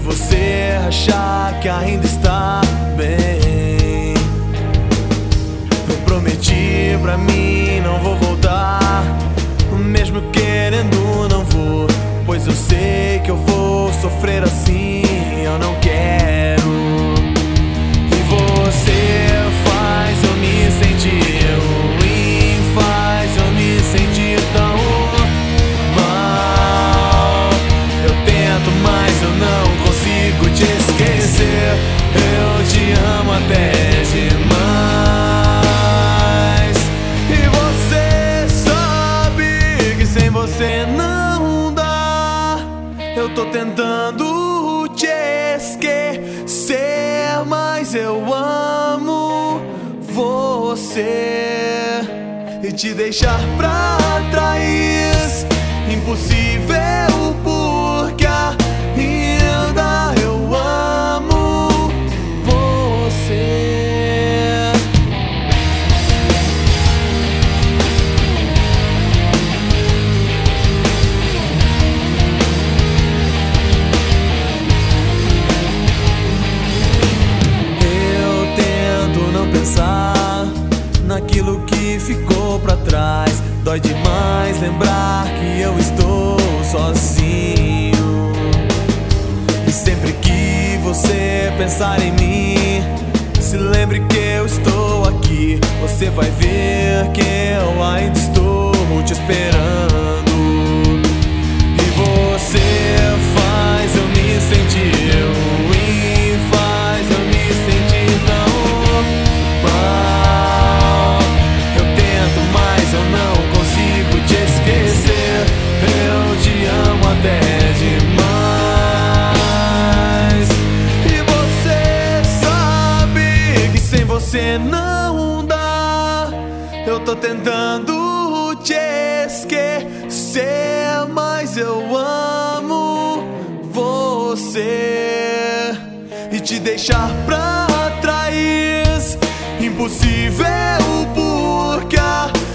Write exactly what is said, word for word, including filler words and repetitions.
você achar que ainda está bem. Eu prometi pra mim não vou voltar, mesmo querendo não vou, pois eu sei que eu vou sofrer assim, eu não quero. E você faz eu me sentir ruim, faz eu me sentir tão mal. Eu tento, mas eu não consigo te esquecer. Eu te amo até demais, e você sabe que sem você não dá. Eu tô tentando te esquecer, mas eu amo você e te deixar pra trás impossível, porque ainda eu amo você. Pensar naquilo que ficou pra trás, dói demais lembrar que eu estou sozinho. E sempre que você pensar em mim, se lembre que eu estou aqui. Você vai ver que eu ainda estou te esperando. E você faz eu me sentir ruim, faz eu me sentir tão mal. Eu tento, mas eu não consigo te esquecer. Eu te amo até demais, e você sabe que sem você não dá. Eu tô tentando te esquecer, mas eu amo você e te deixar pra trás impossível, porque